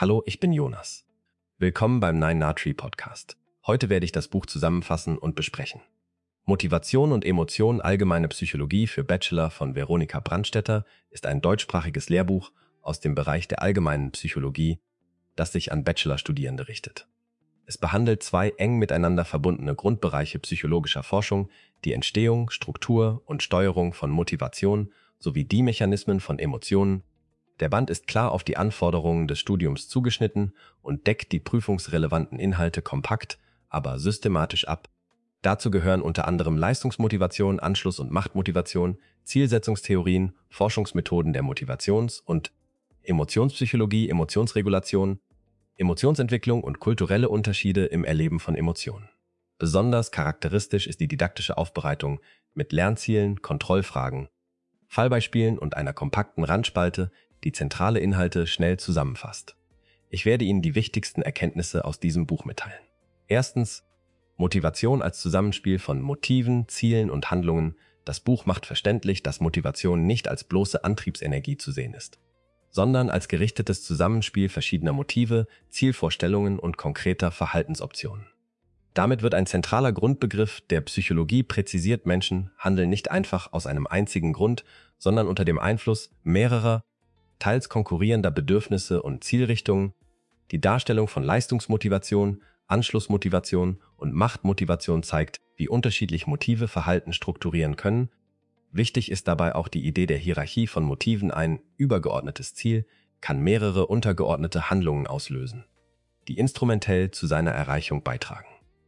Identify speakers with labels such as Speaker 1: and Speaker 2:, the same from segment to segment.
Speaker 1: Hallo, ich bin Jonas. Willkommen beim Nine Na Tree Podcast. Heute werde ich das Buch zusammenfassen und besprechen. Motivation und Emotion, allgemeine Psychologie für Bachelor von Veronika Brandstätter ist ein deutschsprachiges Lehrbuch aus dem Bereich der allgemeinen Psychologie, das sich an Bachelorstudierende richtet. Es behandelt zwei eng miteinander verbundene Grundbereiche psychologischer Forschung, die Entstehung, Struktur und Steuerung von Motivation sowie die Mechanismen von Emotionen. Der Band ist klar auf die Anforderungen des Studiums zugeschnitten und deckt die prüfungsrelevanten Inhalte kompakt, aber systematisch ab. Dazu gehören unter anderem Leistungsmotivation, Anschluss- und Machtmotivation, Zielsetzungstheorien, Forschungsmethoden der Motivations- und Emotionspsychologie, Emotionsregulation, Emotionsentwicklung und kulturelle Unterschiede im Erleben von Emotionen. Besonders charakteristisch ist die didaktische Aufbereitung mit Lernzielen, Kontrollfragen, Fallbeispielen und einer kompakten Randspalte, die zentrale Inhalte schnell zusammenfasst. Ich werde Ihnen die wichtigsten Erkenntnisse aus diesem Buch mitteilen. Erstens, Motivation als Zusammenspiel von Motiven, Zielen und Handlungen. Das Buch macht verständlich, dass Motivation nicht als bloße Antriebsenergie zu sehen ist, sondern als gerichtetes Zusammenspiel verschiedener Motive, Zielvorstellungen und konkreter Verhaltensoptionen. Damit wird ein zentraler Grundbegriff der Psychologie präzisiert: Menschen handeln nicht einfach aus einem einzigen Grund, sondern unter dem Einfluss mehrerer, teils konkurrierender Bedürfnisse und Zielrichtungen. Die Darstellung von Leistungsmotivation, Anschlussmotivation und Machtmotivation zeigt, wie unterschiedlich Motive Verhalten strukturieren können. Wichtig ist dabei auch die Idee der Hierarchie von Motiven. Ein übergeordnetes Ziel kann mehrere untergeordnete Handlungen auslösen, die instrumentell zu seiner Erreichung beitragen.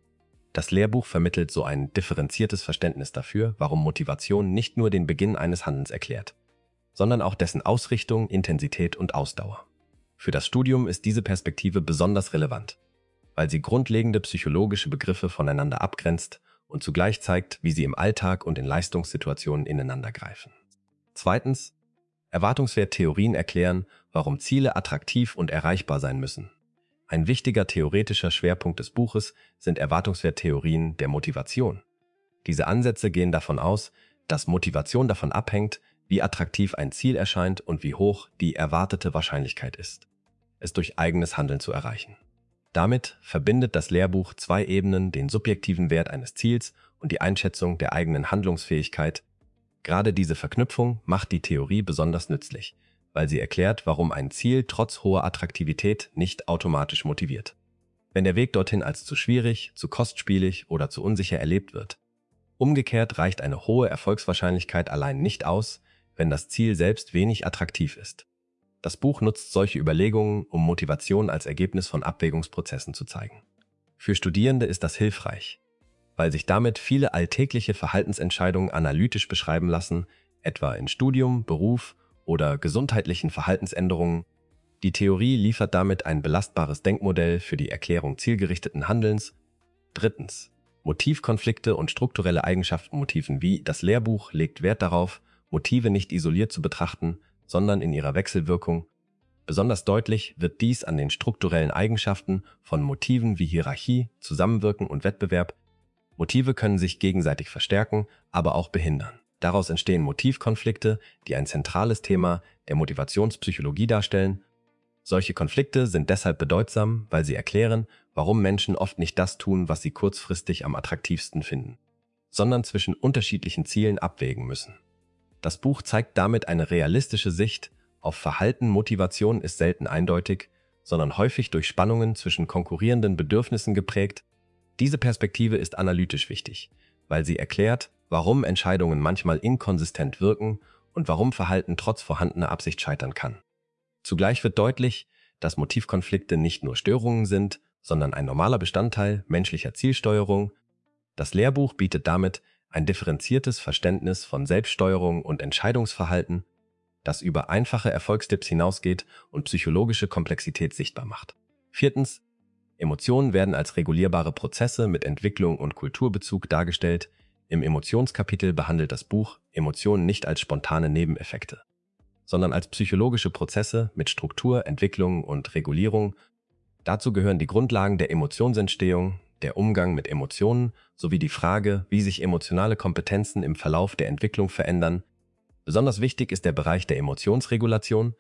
Speaker 1: Das Lehrbuch vermittelt so ein differenziertes Verständnis dafür, warum Motivation nicht nur den Beginn eines Handelns erklärt, sondern auch dessen Ausrichtung, Intensität und Ausdauer. Für das Studium ist diese Perspektive besonders relevant, weil sie grundlegende psychologische Begriffe voneinander abgrenzt und zugleich zeigt, wie sie im Alltag und in Leistungssituationen ineinander greifen. Zweitens, Erwartungswerttheorien erklären, warum Ziele attraktiv und erreichbar sein müssen. Ein wichtiger theoretischer Schwerpunkt des Buches sind Erwartungswerttheorien der Motivation. Diese Ansätze gehen davon aus, dass Motivation davon abhängt, wie attraktiv ein Ziel erscheint und wie hoch die erwartete Wahrscheinlichkeit ist, es durch eigenes Handeln zu erreichen. Damit verbindet das Lehrbuch zwei Ebenen: den subjektiven Wert eines Ziels und die Einschätzung der eigenen Handlungsfähigkeit. Gerade diese Verknüpfung macht die Theorie besonders nützlich, weil sie erklärt, warum ein Ziel trotz hoher Attraktivität nicht automatisch motiviert, wenn der Weg dorthin als zu schwierig, zu kostspielig oder zu unsicher erlebt wird. Umgekehrt reicht eine hohe Erfolgswahrscheinlichkeit allein nicht aus, wenn das Ziel selbst wenig attraktiv ist. Das Buch nutzt solche Überlegungen, um Motivation als Ergebnis von Abwägungsprozessen zu zeigen. Für Studierende ist das hilfreich, weil sich damit viele alltägliche Verhaltensentscheidungen analytisch beschreiben lassen, etwa in Studium, Beruf oder gesundheitlichen Verhaltensänderungen. Die Theorie liefert damit ein belastbares Denkmodell für die Erklärung zielgerichteten Handelns. Drittens, Motivkonflikte und strukturelle Eigenschaften Motiven. Wie das Lehrbuch legt Wert darauf, Motive nicht isoliert zu betrachten, sondern in ihrer Wechselwirkung. Besonders deutlich wird dies an den strukturellen Eigenschaften von Motiven wie Hierarchie, Zusammenwirken und Wettbewerb. Motive können sich gegenseitig verstärken, aber auch behindern. Daraus entstehen Motivkonflikte, die ein zentrales Thema der Motivationspsychologie darstellen. Solche Konflikte sind deshalb bedeutsam, weil sie erklären, warum Menschen oft nicht das tun, was sie kurzfristig am attraktivsten finden, sondern zwischen unterschiedlichen Zielen abwägen müssen. Das Buch zeigt damit eine realistische Sicht auf Verhalten. Motivation ist selten eindeutig, sondern häufig durch Spannungen zwischen konkurrierenden Bedürfnissen geprägt. Diese Perspektive ist analytisch wichtig, weil sie erklärt, warum Entscheidungen manchmal inkonsistent wirken und warum Verhalten trotz vorhandener Absicht scheitern kann. Zugleich wird deutlich, dass Motivkonflikte nicht nur Störungen sind, sondern ein normaler Bestandteil menschlicher Zielsteuerung. Das Lehrbuch bietet damit ein differenziertes Verständnis von Selbststeuerung und Entscheidungsverhalten, das über einfache Erfolgstipps hinausgeht und psychologische Komplexität sichtbar macht. Viertens, Emotionen werden als regulierbare Prozesse mit Entwicklung und Kulturbezug dargestellt. Im Emotionskapitel behandelt das Buch Emotionen nicht als spontane Nebeneffekte, sondern als psychologische Prozesse mit Struktur, Entwicklung und Regulierung. Dazu gehören die Grundlagen der Emotionsentstehung, der Umgang mit Emotionen sowie die Frage, wie sich emotionale Kompetenzen im Verlauf der Entwicklung verändern. Besonders wichtig ist der Bereich der Emotionsregulation,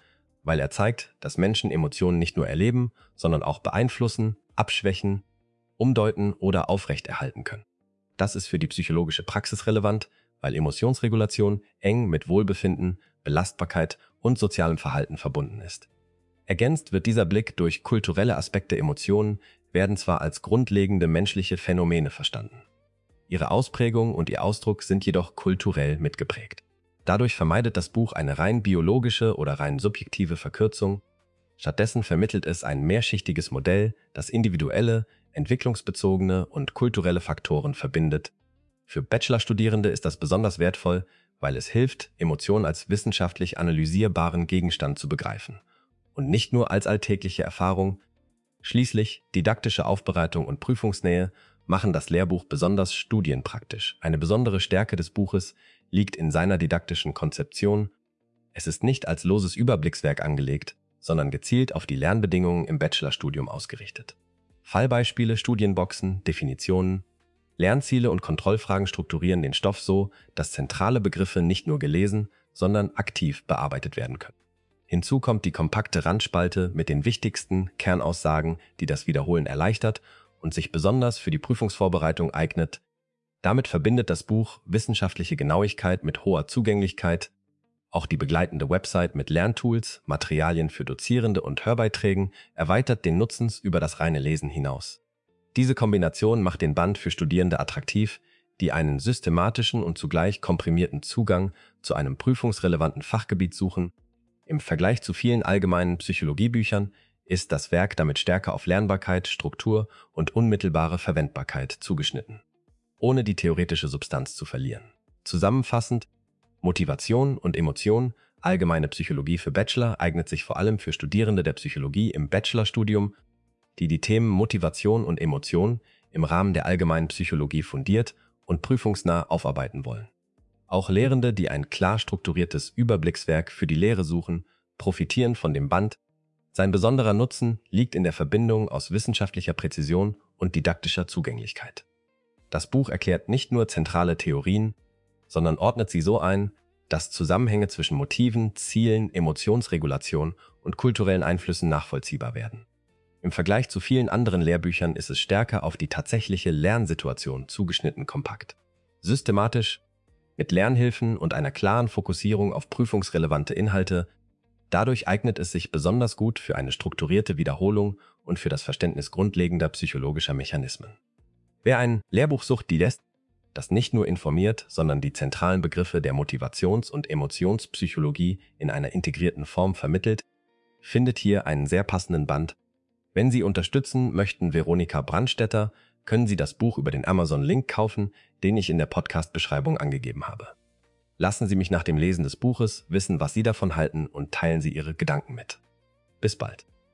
Speaker 1: weil er zeigt, dass Menschen Emotionen nicht nur erleben, sondern auch beeinflussen, abschwächen, umdeuten oder aufrechterhalten können. Das ist für die psychologische Praxis relevant, weil Emotionsregulation eng mit Wohlbefinden, Belastbarkeit und sozialem Verhalten verbunden ist. Ergänzt wird dieser Blick durch kulturelle Aspekte. Emotionen werden zwar als grundlegende menschliche Phänomene verstanden. Ihre Ausprägung und ihr Ausdruck sind jedoch kulturell mitgeprägt. Dadurch vermeidet das Buch eine rein biologische oder rein subjektive Verkürzung. Stattdessen vermittelt es ein mehrschichtiges Modell, das individuelle, entwicklungsbezogene und kulturelle Faktoren verbindet. Für Bachelorstudierende ist das besonders wertvoll, weil es hilft, Emotionen als wissenschaftlich analysierbaren Gegenstand zu begreifen und nicht nur als alltägliche Erfahrung. Schließlich, didaktische Aufbereitung und Prüfungsnähe machen das Lehrbuch besonders studienpraktisch. Eine besondere Stärke des Buches liegt in seiner didaktischen Konzeption. Es ist nicht als loses Überblickswerk angelegt, sondern gezielt auf die Lernbedingungen im Bachelorstudium ausgerichtet. Fallbeispiele, Studienboxen, Definitionen, Lernziele und Kontrollfragen strukturieren den Stoff so, dass zentrale Begriffe nicht nur gelesen, sondern aktiv bearbeitet werden können. Hinzu kommt die kompakte Randspalte mit den wichtigsten Kernaussagen, die das Wiederholen erleichtert und sich besonders für die Prüfungsvorbereitung eignet. Damit verbindet das Buch wissenschaftliche Genauigkeit mit hoher Zugänglichkeit. Auch die begleitende Website mit Lerntools, Materialien für Dozierende und Hörbeiträgen erweitert den Nutzen über das reine Lesen hinaus. Diese Kombination macht den Band für Studierende attraktiv, die einen systematischen und zugleich komprimierten Zugang zu einem prüfungsrelevanten Fachgebiet suchen. Im Vergleich zu vielen allgemeinen Psychologiebüchern ist das Werk damit stärker auf Lernbarkeit, Struktur und unmittelbare Verwendbarkeit zugeschnitten, ohne die theoretische Substanz zu verlieren. Zusammenfassend: Motivation und Emotion, allgemeine Psychologie für Bachelor, eignet sich vor allem für Studierende der Psychologie im Bachelorstudium, die die Themen Motivation und Emotion im Rahmen der allgemeinen Psychologie fundiert und prüfungsnah aufarbeiten wollen. Auch Lehrende, die ein klar strukturiertes Überblickswerk für die Lehre suchen, profitieren von dem Band. Sein besonderer Nutzen liegt in der Verbindung aus wissenschaftlicher Präzision und didaktischer Zugänglichkeit. Das Buch erklärt nicht nur zentrale Theorien, sondern ordnet sie so ein, dass Zusammenhänge zwischen Motiven, Zielen, Emotionsregulation und kulturellen Einflüssen nachvollziehbar werden. Im Vergleich zu vielen anderen Lehrbüchern ist es stärker auf die tatsächliche Lernsituation zugeschnitten kompakt. Systematisch, mit Lernhilfen und einer klaren Fokussierung auf prüfungsrelevante Inhalte. Dadurch eignet es sich besonders gut für eine strukturierte Wiederholung und für das Verständnis grundlegender psychologischer Mechanismen. Wer ein Lehrbuch sucht, das nicht nur informiert, sondern die zentralen Begriffe der Motivations- und Emotionspsychologie in einer integrierten Form vermittelt, findet hier einen sehr passenden Band. Wenn Sie unterstützen möchten Veronika Brandstetter, können Sie das Buch über den Amazon-Link kaufen, den ich in der Podcast-Beschreibung angegeben habe. Lassen Sie mich nach dem Lesen des Buches wissen, was Sie davon halten und teilen Sie Ihre Gedanken mit. Bis bald.